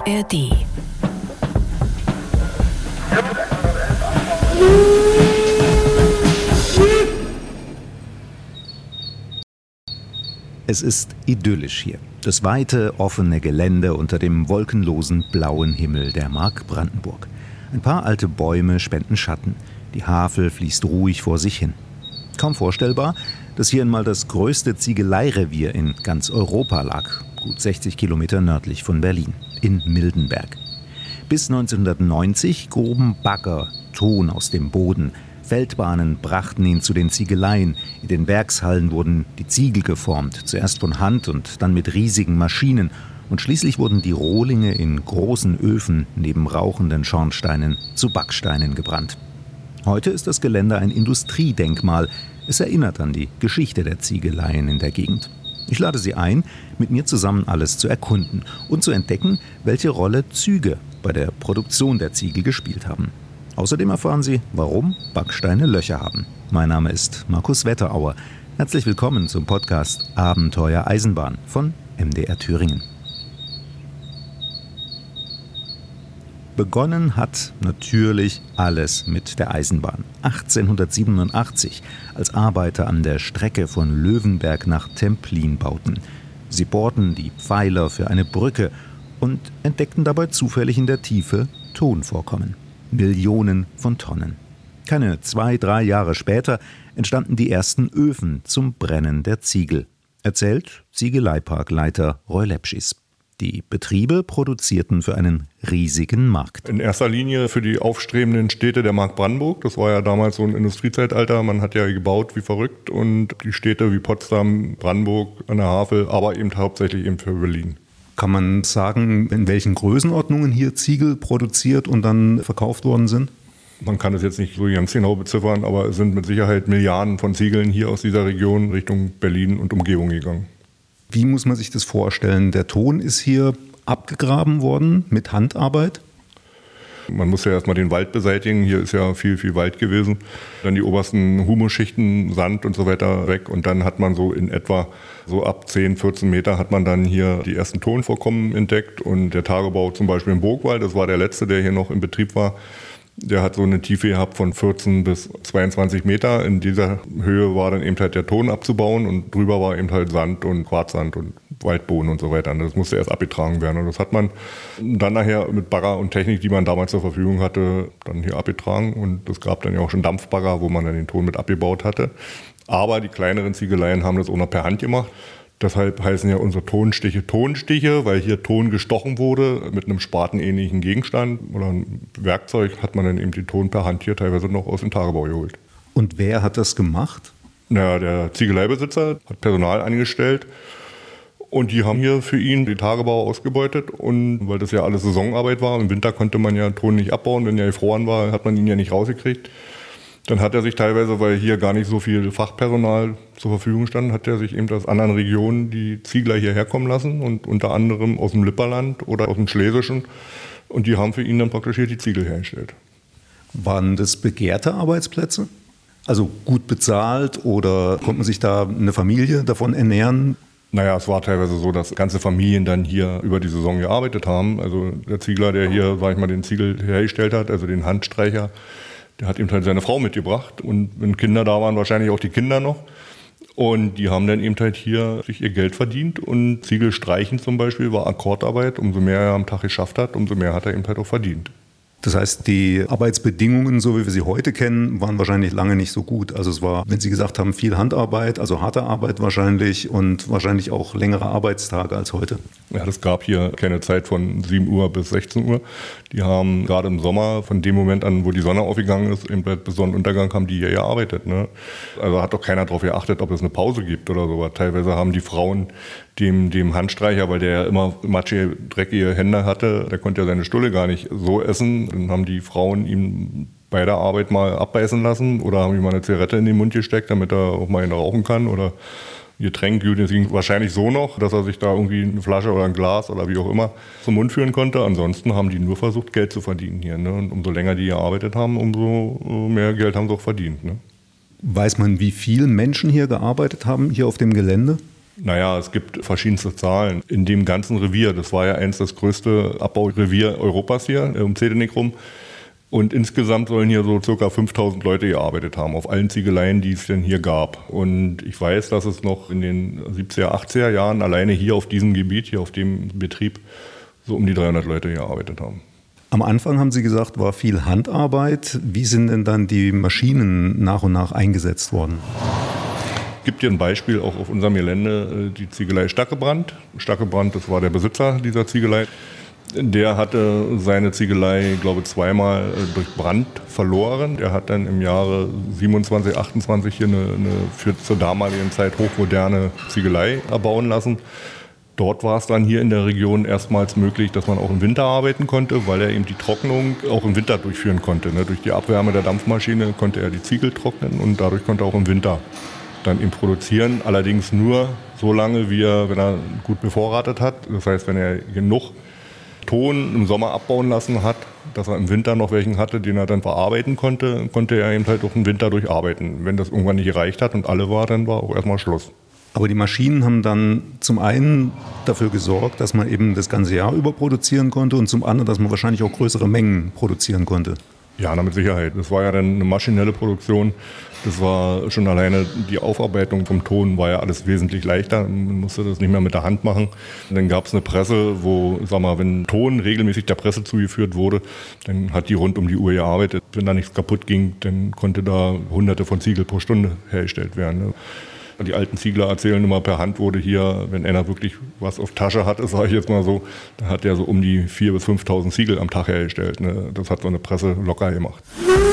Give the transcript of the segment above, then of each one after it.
ARD. Es ist idyllisch hier. Das weite, offene Gelände unter dem wolkenlosen blauen Himmel der Mark Brandenburg. Ein paar alte Bäume spenden Schatten. Die Havel fließt ruhig vor sich hin. Kaum vorstellbar, dass hier einmal das größte Ziegeleirevier in ganz Europa lag, gut 60 Kilometer nördlich von Berlin, in Mildenberg. Bis 1990 gruben Bagger Ton aus dem Boden. Feldbahnen brachten ihn zu den Ziegeleien. In den Werkshallen wurden die Ziegel geformt, zuerst von Hand und dann mit riesigen Maschinen. Und schließlich wurden die Rohlinge in großen Öfen neben rauchenden Schornsteinen zu Backsteinen gebrannt. Heute ist das Gelände ein Industriedenkmal. Es erinnert an die Geschichte der Ziegeleien in der Gegend. Ich lade Sie ein, mit mir zusammen alles zu erkunden und zu entdecken, welche Rolle Züge bei der Produktion der Ziegel gespielt haben. Außerdem erfahren Sie, warum Backsteine Löcher haben. Mein Name ist Markus Wetterauer. Herzlich willkommen zum Podcast Abenteuer Eisenbahn von MDR Thüringen. Begonnen hat natürlich alles mit der Eisenbahn. 1887, als Arbeiter an der Strecke von Löwenberg nach Templin bauten. Sie bohrten die Pfeiler für eine Brücke und entdeckten dabei zufällig in der Tiefe Tonvorkommen. Millionen von Tonnen. Keine 2-3 Jahre später entstanden die ersten Öfen zum Brennen der Ziegel. Erzählt Ziegeleiparkleiter Roy Lepschis. Die Betriebe produzierten für einen riesigen Markt. In erster Linie für die aufstrebenden Städte der Mark Brandenburg. Das war ja damals so ein Industriezeitalter. Man hat ja gebaut wie verrückt. Und die Städte wie Potsdam, Brandenburg an der Havel, aber eben hauptsächlich eben für Berlin. Kann man sagen, in welchen Größenordnungen hier Ziegel produziert und dann verkauft worden sind? Man kann es jetzt nicht so ganz genau beziffern, aber es sind mit Sicherheit Milliarden von Ziegeln hier aus dieser Region Richtung Berlin und Umgebung gegangen. Wie muss man sich das vorstellen? Der Ton ist hier abgegraben worden mit Handarbeit? Man muss ja erstmal den Wald beseitigen. Hier ist ja viel, viel Wald gewesen. Dann die obersten Humusschichten, Sand und so weiter weg. Und dann hat man so in etwa so ab 10, 14 Meter hat man dann hier die ersten Tonvorkommen entdeckt. Und der Tagebau zum Beispiel im Burgwald, das war der letzte, der hier noch in Betrieb war. Der hat so eine Tiefe gehabt von 14 bis 22 Meter. In dieser Höhe war dann eben halt der Ton abzubauen und drüber war eben halt Sand und Quarzsand und Waldboden und so weiter. Das musste erst abgetragen werden. Und das hat man dann nachher mit Bagger und Technik, die man damals zur Verfügung hatte, dann hier abgetragen. Und es gab dann ja auch schon Dampfbagger, wo man dann den Ton mit abgebaut hatte. Aber die kleineren Ziegeleien haben das auch noch per Hand gemacht. Deshalb heißen ja unsere Tonstiche Tonstiche, weil hier Ton gestochen wurde mit einem spatenähnlichen Gegenstand oder ein Werkzeug, hat man dann eben den Ton per Hand hier teilweise noch aus dem Tagebau geholt. Und wer hat das gemacht? Na, der Ziegeleibesitzer hat Personal angestellt und die haben hier für ihn den Tagebau ausgebeutet. Und weil das ja alles Saisonarbeit war, im Winter konnte man ja Ton nicht abbauen, wenn er gefroren war, hat man ihn ja nicht rausgekriegt. Dann hat er sich teilweise, weil hier gar nicht so viel Fachpersonal zur Verfügung stand, hat er sich eben aus anderen Regionen die Ziegler hierher kommen lassen und unter anderem aus dem Lipperland oder aus dem Schlesischen. Und die haben für ihn dann praktisch hier die Ziegel hergestellt. Waren das begehrte Arbeitsplätze? Also gut bezahlt oder konnte man sich da eine Familie davon ernähren? Naja, es war teilweise so, dass ganze Familien dann hier über die Saison gearbeitet haben. Also der Ziegler, der hier, sag ich mal, den Ziegel hergestellt hat, also den Handstreicher, der hat eben halt seine Frau mitgebracht und wenn Kinder da waren, wahrscheinlich auch die Kinder noch. Und die haben dann eben halt hier sich ihr Geld verdient und Ziegel streichen zum Beispiel war Akkordarbeit. Umso mehr er am Tag geschafft hat, umso mehr hat er eben halt auch verdient. Das heißt, die Arbeitsbedingungen, so wie wir sie heute kennen, waren wahrscheinlich lange nicht so gut. Also es war, wenn Sie gesagt haben, viel Handarbeit, also harte Arbeit wahrscheinlich und wahrscheinlich auch längere Arbeitstage als heute. Ja, das gab hier keine Zeit von 7 Uhr bis 16 Uhr. Die haben gerade im Sommer, von dem Moment an, wo die Sonne aufgegangen ist, eben bis Sonnenuntergang, haben die hier gearbeitet. Ne? Also hat doch keiner darauf geachtet, ob es eine Pause gibt oder so. Teilweise haben die Frauen dem Handstreicher, weil der ja immer matschige, dreckige Hände hatte, der konnte ja seine Stulle gar nicht so essen. Dann haben die Frauen ihm bei der Arbeit mal abbeißen lassen oder haben ihm mal eine Zigarette in den Mund gesteckt, damit er auch mal eine rauchen kann oder Getränk. Das ging wahrscheinlich so noch, dass er sich da irgendwie eine Flasche oder ein Glas oder wie auch immer zum Mund führen konnte. Ansonsten haben die nur versucht, Geld zu verdienen hier. Ne? Und umso länger die gearbeitet haben, umso mehr Geld haben sie auch verdient. Ne? Weiß man, wie viele Menschen hier gearbeitet haben, hier auf dem Gelände? Naja, es gibt verschiedenste Zahlen. In dem ganzen Revier, das war ja das größte Abbaurevier Europas hier, um Zehdenick rum. Und insgesamt sollen hier so ca. 5.000 Leute gearbeitet haben, auf allen Ziegeleien, die es denn hier gab. Und ich weiß, dass es noch in den 70er, 80er Jahren alleine hier auf diesem Gebiet, hier auf dem Betrieb, so um die 300 Leute gearbeitet haben. Am Anfang haben Sie gesagt, war viel Handarbeit. Wie sind denn dann die Maschinen nach und nach eingesetzt worden? Es gibt hier ein Beispiel auch auf unserem Gelände, die Ziegelei Stackebrand. Stackebrand, das war der Besitzer dieser Ziegelei. Der hatte seine Ziegelei, glaube ich, zweimal durch Brand verloren. Der hat dann im Jahre 27, 28 hier eine für zur damaligen Zeit hochmoderne Ziegelei erbauen lassen. Dort war es dann hier in der Region erstmals möglich, dass man auch im Winter arbeiten konnte, weil er eben die Trocknung auch im Winter durchführen konnte. Durch die Abwärme der Dampfmaschine konnte er die Ziegel trocknen und dadurch konnte er auch im Winter dann eben produzieren. Allerdings nur so lange, wenn er gut bevorratet hat. Das heißt, wenn er genug Ton im Sommer abbauen lassen hat, dass er im Winter noch welchen hatte, den er dann verarbeiten konnte, konnte er eben halt auch im Winter durcharbeiten. Wenn das irgendwann nicht gereicht hat und alle war, dann war auch erstmal Schluss. Aber die Maschinen haben dann zum einen dafür gesorgt, dass man eben das ganze Jahr über produzieren konnte und zum anderen, dass man wahrscheinlich auch größere Mengen produzieren konnte. Ja, mit Sicherheit. Das war ja dann eine maschinelle Produktion. Das war schon alleine die Aufarbeitung vom Ton war ja alles wesentlich leichter. Man musste das nicht mehr mit der Hand machen. Und dann gab es eine Presse, wo, wenn Ton regelmäßig der Presse zugeführt wurde, dann hat die rund um die Uhr gearbeitet. Wenn da nichts kaputt ging, dann konnte da Hunderte von Ziegel pro Stunde hergestellt werden. Die alten Ziegler erzählen immer, per Hand wurde hier, wenn einer wirklich was auf Tasche hatte, sage ich jetzt mal so, dann hat der so um die 4.000 bis 5.000 Ziegel am Tag hergestellt. Das hat so eine Presse locker gemacht.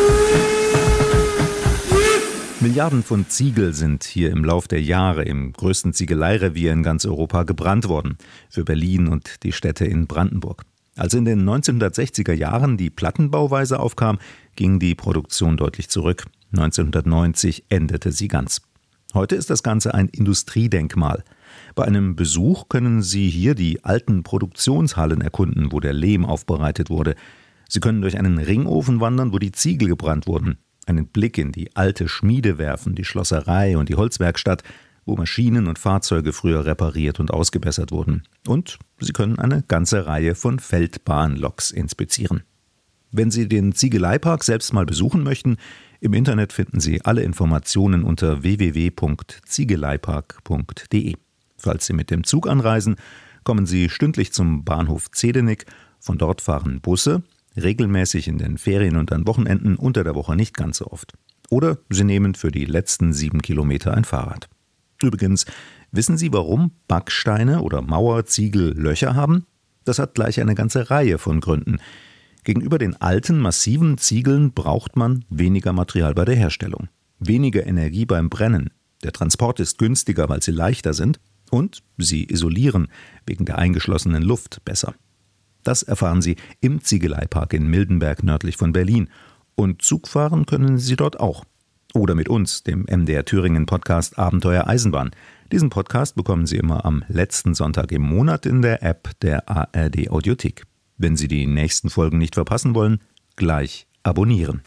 Milliarden von Ziegel sind hier im Lauf der Jahre im größten Ziegeleirevier in ganz Europa gebrannt worden, für Berlin und die Städte in Brandenburg. Als in den 1960er Jahren die Plattenbauweise aufkam, ging die Produktion deutlich zurück. 1990 endete sie ganz. Heute ist das Ganze ein Industriedenkmal. Bei einem Besuch können Sie hier die alten Produktionshallen erkunden, wo der Lehm aufbereitet wurde. Sie können durch einen Ringofen wandern, wo die Ziegel gebrannt wurden. Einen Blick in die alte Schmiede werfen, die Schlosserei und die Holzwerkstatt, wo Maschinen und Fahrzeuge früher repariert und ausgebessert wurden. Und Sie können eine ganze Reihe von Feldbahnloks inspizieren. Wenn Sie den Ziegeleipark selbst mal besuchen möchten, im Internet finden Sie alle Informationen unter www.ziegeleipark.de. Falls Sie mit dem Zug anreisen, kommen Sie stündlich zum Bahnhof Zehdenick. Von dort fahren Busse, regelmäßig in den Ferien und an Wochenenden, unter der Woche nicht ganz so oft. Oder Sie nehmen für die letzten 7 Kilometer ein Fahrrad. Übrigens, wissen Sie, warum Backsteine oder Mauerziegel Löcher haben? Das hat gleich eine ganze Reihe von Gründen. Gegenüber den alten, massiven Ziegeln braucht man weniger Material bei der Herstellung, weniger Energie beim Brennen. Der Transport ist günstiger, weil sie leichter sind und sie isolieren wegen der eingeschlossenen Luft besser. Das erfahren Sie im Ziegeleipark in Mildenberg nördlich von Berlin. Und Zug fahren können Sie dort auch. Oder mit uns, dem MDR Thüringen Podcast Abenteuer Eisenbahn. Diesen Podcast bekommen Sie immer am letzten Sonntag im Monat in der App der ARD Audiothek. Wenn Sie die nächsten Folgen nicht verpassen wollen, gleich abonnieren.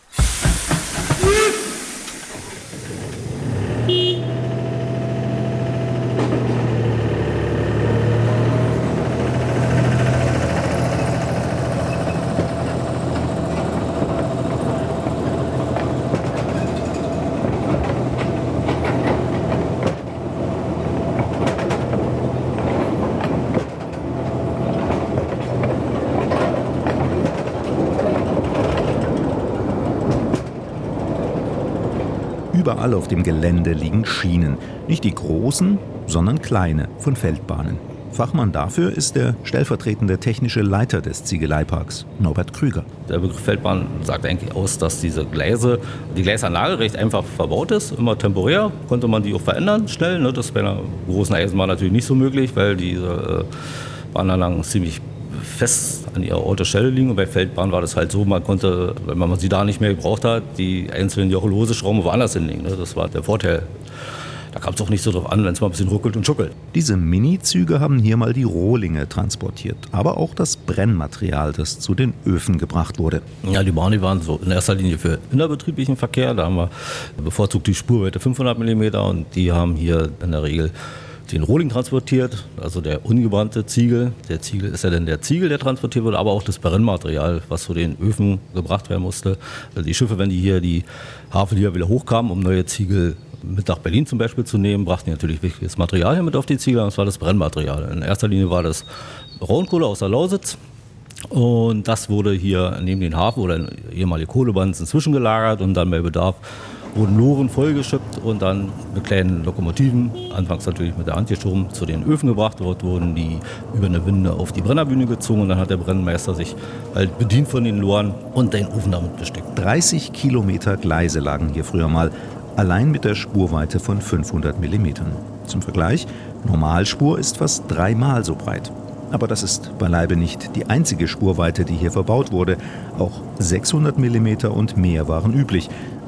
Überall auf dem Gelände liegen Schienen. Nicht die großen, sondern kleine von Feldbahnen. Fachmann dafür ist der stellvertretende technische Leiter des Ziegeleiparks, Norbert Krüger. Der Begriff Feldbahn sagt eigentlich aus, dass die Gleisanlage recht einfach verbaut ist, immer temporär. Konnte man die auch verändern, schnell. Das ist bei einer großen Eisenbahn natürlich nicht so möglich, weil diese Bahnanlagen ziemlich fest an ihrer Ortstelle liegen. Und bei Feldbahn war das halt so, man konnte, wenn man sie da nicht mehr gebraucht hat, die einzelnen Joche-Lose-Schrauben woanders hinlegen. Das war der Vorteil. Da kam es auch nicht so drauf an, wenn es mal ein bisschen ruckelt und schuckelt. Diese Mini-Züge haben hier mal die Rohlinge transportiert, aber auch das Brennmaterial, das zu den Öfen gebracht wurde. Ja, die Bahnen waren so in erster Linie für innerbetrieblichen Verkehr. Da haben wir bevorzugt die Spurweite 500 mm und die haben hier in der Regel den Rohling transportiert, also der ungebrannte Ziegel. Der Ziegel ist ja dann der Ziegel, der transportiert wird, aber auch das Brennmaterial, was zu den Öfen gebracht werden musste. Also die Schiffe, wenn die Havel hier wieder hochkamen, um neue Ziegel mit nach Berlin zum Beispiel zu nehmen, brachten die natürlich wichtiges Material hier mit auf die Ziegel, und das war das Brennmaterial. In erster Linie war das Braunkohle aus der Lausitz. Und das wurde hier neben den Hafen oder in ehemalige Kohlebanzen zwischengelagert und dann bei Bedarf wurden Loren vollgeschippt und dann mit kleinen Lokomotiven, anfangs natürlich mit der Hand geschoben, zu den Öfen gebracht. Dort wurden die über eine Winde auf die Brennerbühne gezogen und dann hat der Brennmeister sich halt bedient von den Loren und den Ofen damit besteckt. 30 Kilometer Gleise lagen hier früher mal, allein mit der Spurweite von 500 Millimetern. Zum Vergleich, Normalspur ist fast 3-mal so breit. Aber das ist beileibe nicht die einzige Spurweite, die hier verbaut wurde. Auch 600 mm und mehr waren üblich.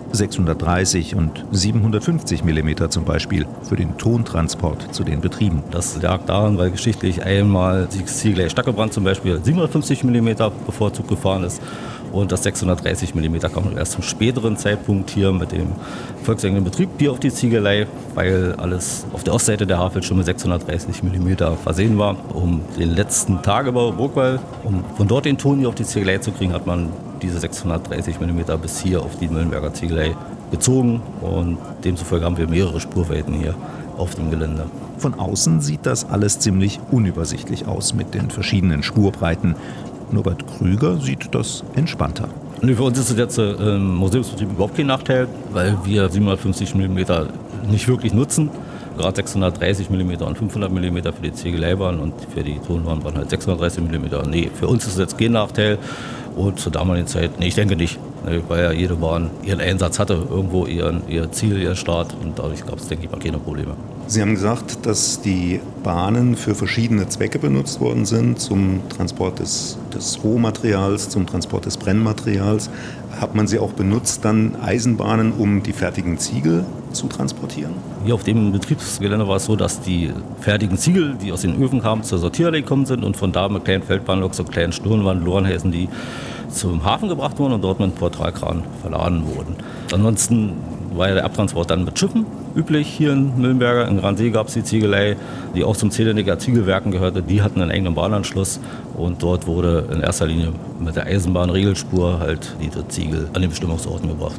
630 und 750 mm zum Beispiel für den Tontransport zu den Betrieben. Das lag daran, weil geschichtlich einmal die Ziegel Stackelbrand zum Beispiel 750 mm bevorzugt gefahren ist. Und das 630 mm kam erst zum späteren Zeitpunkt hier mit dem volkseigenen Betrieb hier auf die Ziegelei, weil alles auf der Ostseite der Havel schon mit 630 mm versehen war. Um den letzten Tagebau Burgwall, um von dort den Ton hier auf die Ziegelei zu kriegen, hat man diese 630 mm bis hier auf die Müllenberger Ziegelei gezogen. Und demzufolge haben wir mehrere Spurweiten hier auf dem Gelände. Von außen sieht das alles ziemlich unübersichtlich aus mit den verschiedenen Spurbreiten. Norbert Krüger sieht das entspannter. Für uns ist es jetzt im Museumsbetrieb überhaupt kein Nachteil, weil wir 750 mm nicht wirklich nutzen. Gerade 630 mm und 500 mm für die Ziegelei waren und für die Tonwaren waren halt 630 mm. Nee, für uns ist es jetzt kein Nachteil. Und zur damaligen Zeit, nee, ich denke nicht, weil ja jede Bahn ihren Einsatz hatte, irgendwo ihr Ziel, ihr Start und dadurch gab es, denke ich mal, keine Probleme. Sie haben gesagt, dass die Bahnen für verschiedene Zwecke benutzt worden sind, zum Transport des Rohmaterials, zum Transport des Brennmaterials. Hat man sie auch benutzt, dann Eisenbahnen, um die fertigen Ziegel zu transportieren? Hier auf dem Betriebsgelände war es so, dass die fertigen Ziegel, die aus den Öfen kamen, zur Sortierhalle gekommen sind und von da mit kleinen Feldbahnloks und kleinen Stirnwand, Lorenhäsen, die zum Hafen gebracht wurden und dort mit Portalkran verladen wurden. Ansonsten war ja der Abtransport dann mit Schiffen üblich hier in Müllenberger. In Gransee gab es die Ziegelei, die auch zum Zedenicker Ziegelwerken gehörte. Die hatten einen eigenen Bahnanschluss und dort wurde in erster Linie mit der Eisenbahnregelspur halt diese Ziegel an den Bestimmungsorten gebracht.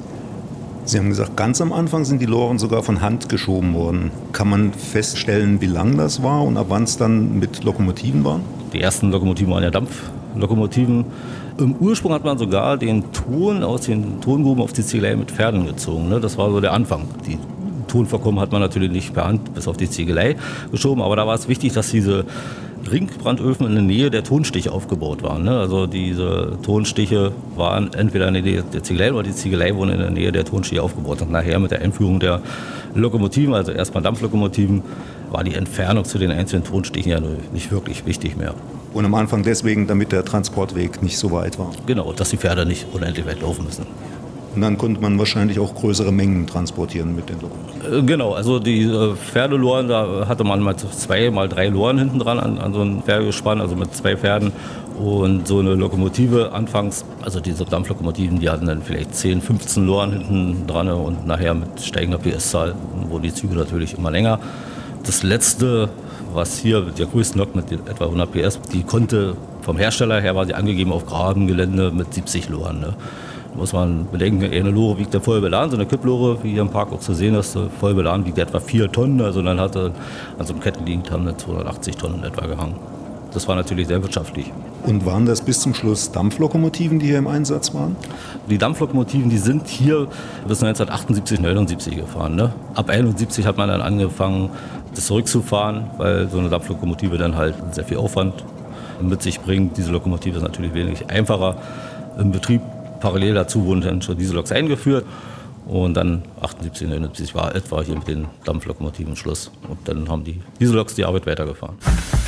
Sie haben gesagt, ganz am Anfang sind die Loren sogar von Hand geschoben worden. Kann man feststellen, wie lang das war und ab wann es dann mit Lokomotiven war? Die ersten Lokomotiven waren ja Dampflokomotiven. Im Ursprung hat man sogar den Ton aus den Tongruben auf die Ziegelei mit Pferden gezogen. Das war so der Anfang. Die Tonvorkommen hat man natürlich nicht per Hand bis auf die Ziegelei geschoben, aber da war es wichtig, dass diese Ringbrandöfen in der Nähe der Tonstiche aufgebaut waren. Also diese Tonstiche waren entweder in der Nähe der Ziegelei oder die Ziegelei wurden in der Nähe der Tonstiche aufgebaut. Und nachher mit der Einführung der Lokomotiven, also erstmal Dampflokomotiven, war die Entfernung zu den einzelnen Tonstichen ja nicht wirklich wichtig mehr. Und am Anfang deswegen, damit der Transportweg nicht so weit war. Genau, dass die Pferde nicht unendlich weit laufen müssen. Und dann konnte man wahrscheinlich auch größere Mengen transportieren mit den Lokomotiven. Genau, also die Pferdeloren, da hatte man mal 2 mal 3 Loren hinten dran an so einem Pferdegespann, also mit 2 Pferden. Und so eine Lokomotive anfangs, also diese Dampflokomotiven, die hatten dann vielleicht 10, 15 Loren hinten dran und nachher mit steigender PS-Zahl wurden die Züge natürlich immer länger. Das letzte, was hier mit der größten Lok mit etwa 100 PS, die konnte vom Hersteller her, war sie angegeben auf Grabengelände mit 70 Loren. Muss man bedenken, eine Lore wiegt ja voll beladen, so eine Kipplore, wie hier im Park auch zu sehen ist, voll beladen wiegt etwa 4 Tonnen, also dann hatte an so einem Kettenliegend haben 280 Tonnen etwa gehangen. Das war natürlich sehr wirtschaftlich. Und waren das bis zum Schluss Dampflokomotiven, die hier im Einsatz waren? Die Dampflokomotiven, die sind hier bis 1978, 79 gefahren. Ab 71 hat man dann angefangen, das zurückzufahren, weil so eine Dampflokomotive dann halt sehr viel Aufwand mit sich bringt. Diese Lokomotive ist natürlich wesentlich einfacher im Betrieb. Parallel dazu wurden dann schon Dieselloks eingeführt und dann 78, 79 war etwa hier mit den Dampflokomotiven Schluss. Und dann haben die Dieselloks die Arbeit weitergefahren.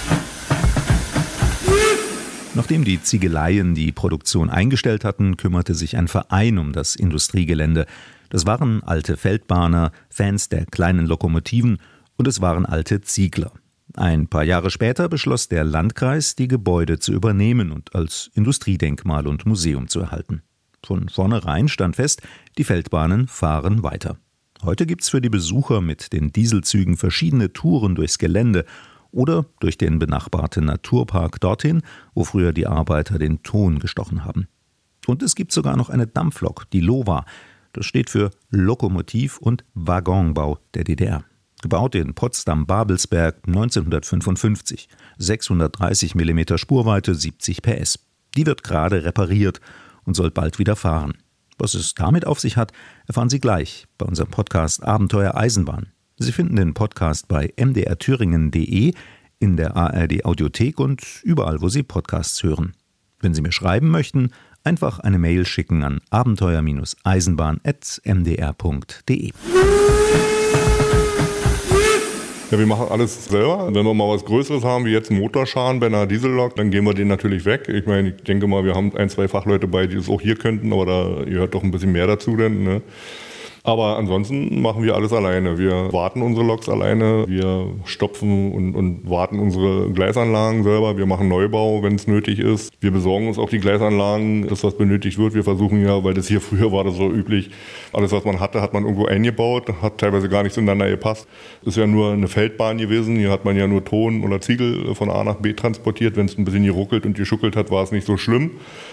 Nachdem die Ziegeleien die Produktion eingestellt hatten, kümmerte sich ein Verein um das Industriegelände. Das waren alte Feldbahner, Fans der kleinen Lokomotiven und es waren alte Ziegler. Ein paar Jahre später beschloss der Landkreis, die Gebäude zu übernehmen und als Industriedenkmal und Museum zu erhalten. Von vornherein stand fest, die Feldbahnen fahren weiter. Heute gibt's für die Besucher mit den Dieselzügen verschiedene Touren durchs Gelände oder durch den benachbarten Naturpark dorthin, wo früher die Arbeiter den Ton gestochen haben. Und es gibt sogar noch eine Dampflok, die LOWA. Das steht für Lokomotiv- und Waggonbau der DDR. Gebaut in Potsdam-Babelsberg 1955. 630 mm Spurweite, 70 PS. Die wird gerade repariert und soll bald wieder fahren. Was es damit auf sich hat, erfahren Sie gleich bei unserem Podcast Abenteuer Eisenbahn. Sie finden den Podcast bei mdrthüringen.de, in der ARD Audiothek und überall, wo Sie Podcasts hören. Wenn Sie mir schreiben möchten, einfach eine Mail schicken an abenteuer-eisenbahn@mdr.de. Ja, wir machen alles selber. Wenn wir mal was Größeres haben, wie jetzt einen Motorschaden bei einer Diesellok, dann gehen wir den natürlich weg. Ich meine, ich denke mal, wir haben 1, 2 Fachleute bei, die es auch hier könnten, aber da gehört doch ein bisschen mehr dazu denn, ne? Aber ansonsten machen wir alles alleine. Wir warten unsere Loks alleine, wir stopfen und warten unsere Gleisanlagen selber. Wir machen Neubau, wenn es nötig ist. Wir besorgen uns auch die Gleisanlagen, das was benötigt wird. Wir versuchen ja, weil das hier früher war das so üblich, alles was man hatte, hat man irgendwo eingebaut, hat teilweise gar nicht zueinander gepasst. Das ist ja nur eine Feldbahn gewesen, hier hat man ja nur Ton oder Ziegel von A nach B transportiert. Wenn es ein bisschen geruckelt und geschuckelt hat, war es nicht so schlimm.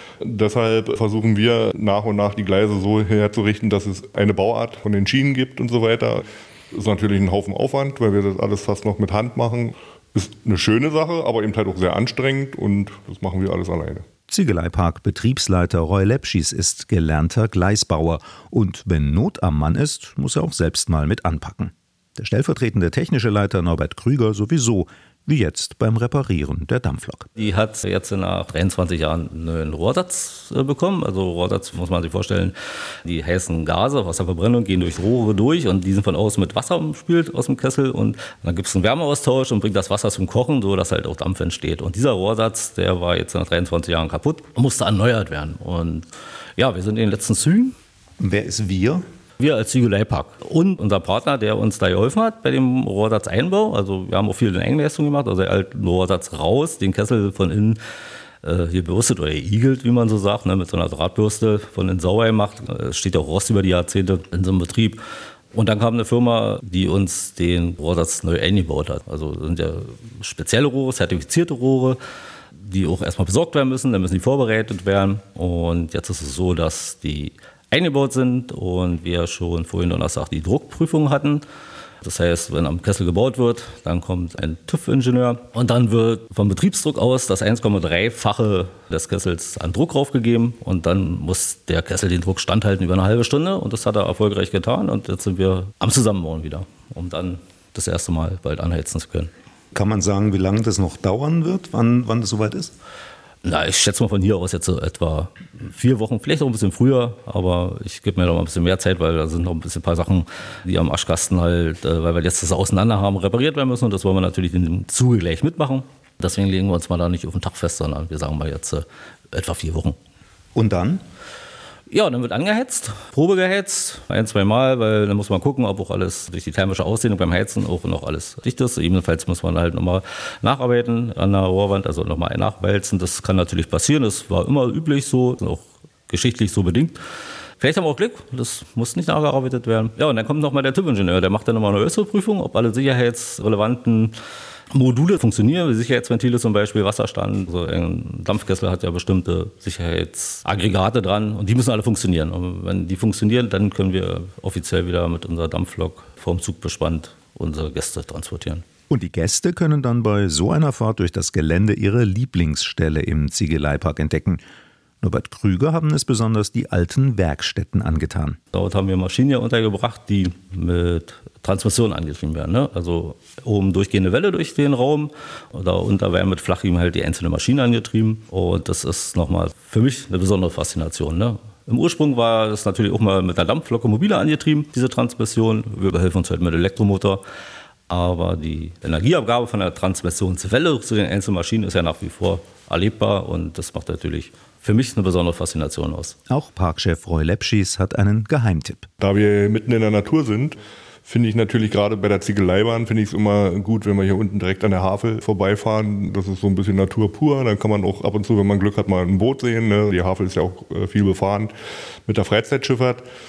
Deshalb versuchen wir nach und nach die Gleise so herzurichten, dass es eine Bauart von den Schienen gibt und so weiter. Das ist natürlich ein Haufen Aufwand, weil wir das alles fast noch mit Hand machen. Ist eine schöne Sache, aber eben halt auch sehr anstrengend und das machen wir alles alleine. Ziegeleipark-Betriebsleiter Roy Lepschis ist gelernter Gleisbauer und wenn Not am Mann ist, muss er auch selbst mal mit anpacken. Der stellvertretende technische Leiter Norbert Krüger sowieso, wie jetzt beim Reparieren der Dampflok. Die hat jetzt nach 23 Jahren einen neuen Rohrsatz bekommen. Also Rohrsatz muss man sich vorstellen, die heißen Gase aus der Verbrennung gehen durch Rohre durch und die sind von außen mit Wasser umspült aus dem Kessel und dann gibt es einen Wärmeaustausch und bringt das Wasser zum Kochen, sodass halt auch Dampf entsteht. Und dieser Rohrsatz, der war jetzt nach 23 Jahren kaputt und musste erneuert werden. Und ja, wir sind in den letzten Zügen. Wer ist wir? Wir als Ziegeleipark und unser Partner, der uns da geholfen hat bei dem Rohrsatzeinbau. Also wir haben auch viel in Eigenleistung gemacht, also den alten Rohrsatz raus, den Kessel von innen hier bürstet oder igelt, wie man so sagt, ne, mit so einer Drahtbürste von innen sauber gemacht. Es steht ja auch Rost über die Jahrzehnte in so einem Betrieb. Und dann kam eine Firma, die uns den Rohrsatz neu eingebaut hat. Also das sind ja spezielle Rohre, zertifizierte Rohre, die auch erstmal besorgt werden müssen, dann müssen die vorbereitet werden. Und jetzt ist es so, dass die eingebaut sind und wir schon vorhin Donnerstag die Druckprüfung hatten. Das heißt, wenn am Kessel gebaut wird, dann kommt ein TÜV-Ingenieur und dann wird vom Betriebsdruck aus das 1,3-fache des Kessels an Druck raufgegeben und dann muss der Kessel den Druck standhalten über eine halbe Stunde und das hat er erfolgreich getan und jetzt sind wir am Zusammenbauen wieder, um dann das erste Mal bald anheizen zu können. Kann man sagen, wie lange das noch dauern wird, wann das soweit ist? Na, ich schätze mal von hier aus jetzt so etwa 4 Wochen, vielleicht auch ein bisschen früher, aber ich gebe mir noch mal ein bisschen mehr Zeit, weil da sind noch ein paar Sachen, die am Aschkasten halt, weil wir jetzt das auseinander haben, repariert werden müssen und das wollen wir natürlich in dem Zuge gleich mitmachen. Deswegen legen wir uns mal da nicht auf den Tag fest, sondern wir sagen mal jetzt etwa 4 Wochen. Und dann? Ja, dann wird angeheizt, Probe geheizt, 1-, 2 Mal, weil dann muss man gucken, ob auch alles durch die thermische Ausdehnung beim Heizen auch noch alles dicht ist. Ebenfalls muss man halt nochmal nacharbeiten an der Rohrwand, also nochmal nachwälzen. Das kann natürlich passieren, das war immer üblich so, auch geschichtlich so bedingt. Vielleicht haben wir auch Glück, das muss nicht nachgearbeitet werden. Ja, und dann kommt nochmal der TÜV-Ingenieur, der macht dann nochmal eine äußere Prüfung, ob alle sicherheitsrelevanten Module funktionieren, wie Sicherheitsventile zum Beispiel, Wasserstand. So ein Dampfkessel hat ja bestimmte Sicherheitsaggregate dran und die müssen alle funktionieren. Und wenn die funktionieren, dann können wir offiziell wieder mit unserer Dampflok vorm Zug bespannt unsere Gäste transportieren. Und die Gäste können dann bei so einer Fahrt durch das Gelände ihre Lieblingsstelle im Ziegeleipark entdecken. Norbert Krüger haben es besonders die alten Werkstätten angetan. Dort haben wir Maschinen ja untergebracht, die mit Transmission angetrieben werden. Ne? Also oben durchgehende Welle durch den Raum, oder unter werden mit Flachriemen halt die einzelne Maschine angetrieben. Und das ist nochmal für mich eine besondere Faszination. Ne? Im Ursprung war das natürlich auch mal mit einer Dampflok mobile angetrieben, diese Transmission. Wir behelfen uns heute mit Elektromotor. Aber die Energieabgabe von der Transmissionswelle zu den einzelnen Maschinen ist ja nach wie vor erlebbar und das macht natürlich für mich eine besondere Faszination aus. Auch Parkchef Roy Lepschis hat einen Geheimtipp. Da wir mitten in der Natur sind, finde ich natürlich gerade bei der Ziegeleibahn, finde ich es immer gut, wenn wir hier unten direkt an der Havel vorbeifahren. Das ist so ein bisschen Natur pur. Dann kann man auch ab und zu, wenn man Glück hat, mal ein Boot sehen. Ne? Die Havel ist ja auch viel befahren mit der Freizeitschifffahrt.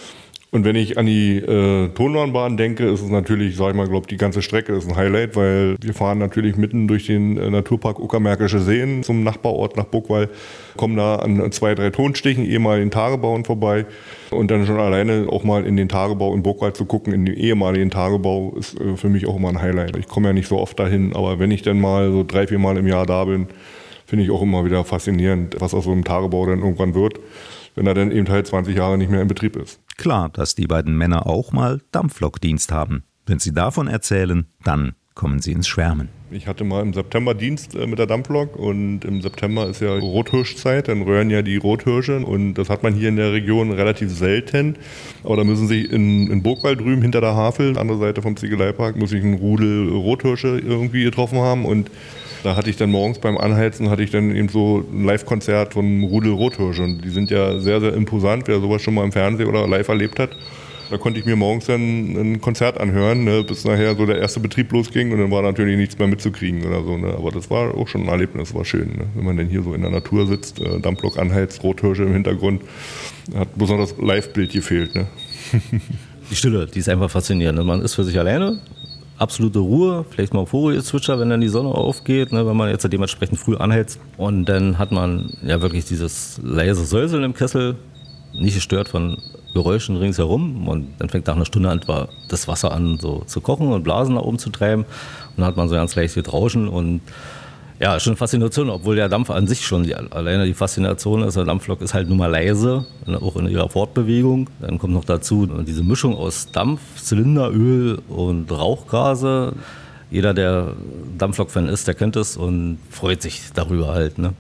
Und wenn ich an die Tonbahnbahn denke, ist es natürlich, sag ich mal, die ganze Strecke ist ein Highlight, weil wir fahren natürlich mitten durch den Naturpark Uckermärkische Seen zum Nachbarort nach Burgwall, kommen da an 2, 3 Tonstichen, ehemaligen Tagebauen vorbei und dann schon alleine auch mal in den Tagebau in Burgwall zu gucken, in den ehemaligen Tagebau, ist für mich auch immer ein Highlight. Ich komme ja nicht so oft dahin, aber wenn ich dann mal so 3, 4 Mal im Jahr da bin, finde ich auch immer wieder faszinierend, was aus so einem Tagebau dann irgendwann wird, wenn er dann eben halt 20 Jahre nicht mehr in Betrieb ist. Klar, dass die beiden Männer auch mal Dampflokdienst haben. Wenn sie davon erzählen, dann kommen sie ins Schwärmen. Ich hatte mal im September Dienst mit der Dampflok und im September ist ja Rothirschzeit, dann röhren ja die Rothirsche und das hat man hier in der Region relativ selten. Aber da müssen sich in Burgwall drüben hinter der Havel, andere Seite vom Ziegeleipark, muss ich einen Rudel Rothirsche irgendwie getroffen haben und da hatte ich dann morgens beim Anheizen eben so ein Live-Konzert von Rudel Rothirsche und die sind ja sehr, sehr imposant, wer sowas schon mal im Fernsehen oder live erlebt hat. Da konnte ich mir morgens dann ein Konzert anhören, ne, bis nachher so der erste Betrieb losging und dann war natürlich nichts mehr mitzukriegen oder so. Ne. Aber das war auch schon ein Erlebnis, war schön. Ne. Wenn man dann hier so in der Natur sitzt, Dampflok anheizt, Rothirsche im Hintergrund, hat besonders das Live-Bild gefehlt. Ne. Die Stille, die ist einfach faszinierend. Man ist für sich alleine, absolute Ruhe, vielleicht mal Vogelzwitscher, wenn dann die Sonne aufgeht, ne, wenn man jetzt dementsprechend früh anheizt. Und dann hat man ja wirklich dieses leise Säuseln im Kessel, nicht gestört von Geräuschen ringsherum und dann fängt nach einer Stunde an, das Wasser an so zu kochen und Blasen nach oben zu treiben und dann hat man so ganz leichtes Rauschen und ja, schon eine Faszination, obwohl der Dampf an sich schon alleine die Faszination ist. Der Dampflok ist halt nun mal leise, auch in ihrer Fortbewegung. Dann kommt noch dazu diese Mischung aus Dampf, Zylinderöl und Rauchgase. Jeder, der Dampflok-Fan ist, der kennt es und freut sich darüber halt, ne?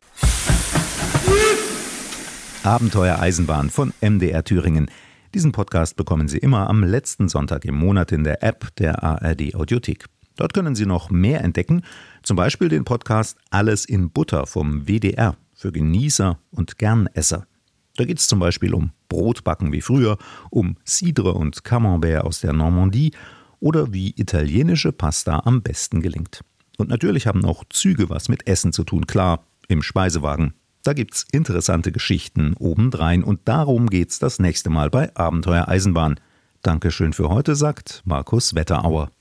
Abenteuer Eisenbahn von MDR Thüringen. Diesen Podcast bekommen Sie immer am letzten Sonntag im Monat in der App der ARD Audiothek. Dort können Sie noch mehr entdecken, zum Beispiel den Podcast Alles in Butter vom WDR für Genießer und Gernesser. Da geht es zum Beispiel um Brotbacken wie früher, um Cidre und Camembert aus der Normandie oder wie italienische Pasta am besten gelingt. Und natürlich haben auch Züge was mit Essen zu tun, klar, im Speisewagen. Da gibt's interessante Geschichten obendrein und darum geht's das nächste Mal bei Abenteuer Eisenbahn. Dankeschön für heute, sagt Markus Wetterauer.